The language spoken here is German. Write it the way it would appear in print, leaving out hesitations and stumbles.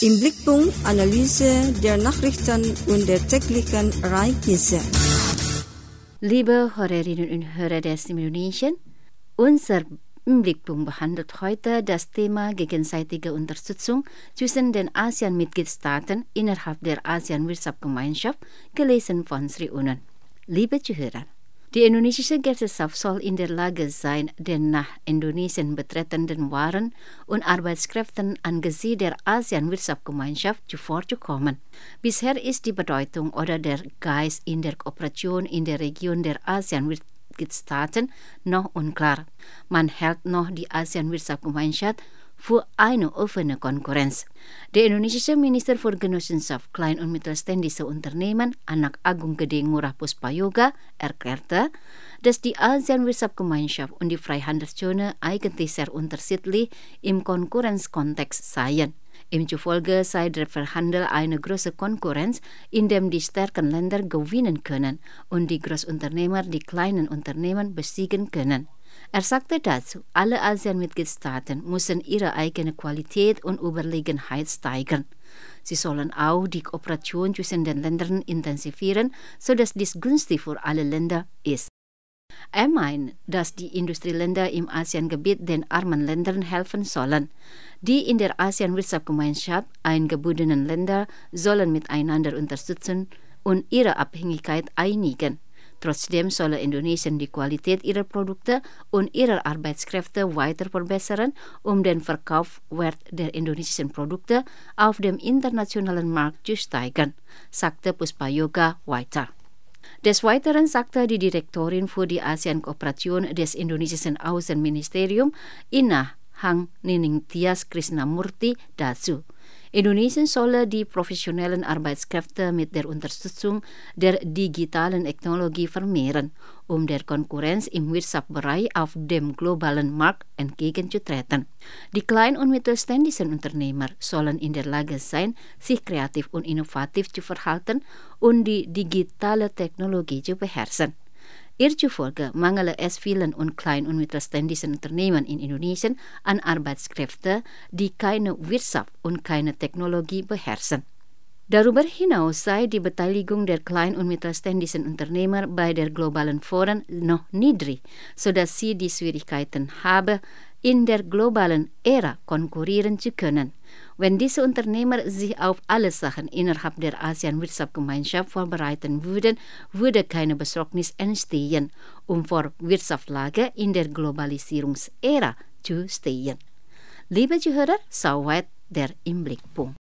Im Blickpunkt Analyse der Nachrichten und der täglichen Ereignisse. Liebe Hörerinnen und Hörer der Stimme Indonesien, unser Blickpunkt behandelt heute das Thema gegenseitige Unterstützung zwischen den ASEAN-Mitgliedstaaten innerhalb der ASEAN-Wirtschaftsgemeinschaft, gelesen von Sri Unan. Liebe Zuhörer, die indonesische Gesellschaft soll in der Lage sein, den nach Indonesien betretenden Waren und Arbeitskräften angesichts der ASEAN-Wirtschaftsgemeinschaft zuvorzukommen. Bisher ist die Bedeutung oder der Geist in der Kooperation in der Region der ASEAN-Mitgliedstaaten noch unklar. Man hält noch die ASEAN-Wirtschaftsgemeinschaft für eine offene Konkurrenz. Der indonesische Minister für Genossenschaft Klein- und Mittelständische Unternehmen, Anak Agung Gede Ngurah Puspayoga, erklärte, dass die ASEAN-Wirtschaftsgemeinschaft und die Freihandelszone eigentlich sehr unterschiedlich im Konkurrenzkontext seien. Ihm zufolge sei der Verhandel eine große Konkurrenz, in dem die starken Länder gewinnen können und die Großunternehmer die kleinen Unternehmen besiegen können. Er sagte dazu, alle ASEAN-Mitgliedstaaten müssen ihre eigene Qualität und Überlegenheit steigern. Sie sollen auch die Kooperation zwischen den Ländern intensivieren, sodass dies günstig für alle Länder ist. Er meint, dass die Industrieländer im ASEAN-Gebiet den armen Ländern helfen sollen. Die in der ASEAN-Wirtschaftsgemeinschaft eingebundenen Länder sollen miteinander unterstützen und ihre Abhängigkeit einigen. Trotzdem solle Indonesien die Qualität ihrer Produkte und ihrer Arbeitskräfte weiter verbessern, um den Verkaufswert der indonesischen Produkte auf dem internationalen Markt zu steigern, sagte Puspayoga weiter. Des Weiteren sagte die Direktorin für die ASEAN-Kooperation des indonesischen Außenministeriums, Ina Hang Nining Tias Krishnamurti, dazu. Indonesien solle die professionellen Arbeitskräfte mit der Unterstützung der digitalen Technologie vermehren, um der Konkurrenz im Wirtschaftsbereich auf dem globalen Markt entgegenzutreten. Die kleinen und mittelständischen Unternehmer sollen in der Lage sein, sich kreativ und innovativ zu verhalten und die digitale Technologie zu beherrschen. Ihr zufolge mangele es vielen und kleinen und mittelständischen Unternehmen in Indonesien an Arbeitskräften, die keine Wirtschaft und keine Technologie beherrschen. Darüber hinaus sei die Beteiligung der kleinen und mittelständischen Unternehmer bei der globalen Foren noch niedrig, sodass sie die Schwierigkeiten habe, in der globalen Ära konkurrieren zu können. Wenn diese Unternehmer sich auf alle Sachen innerhalb der ASEAN-Wirtschaftsgemeinschaft vorbereiten würden, würde keine Besorgnis entstehen, um vor Wirtschaftslage in der Globalisierungsära zu stehen. Liebe Zuhörer, soweit der Im Blickpunkt.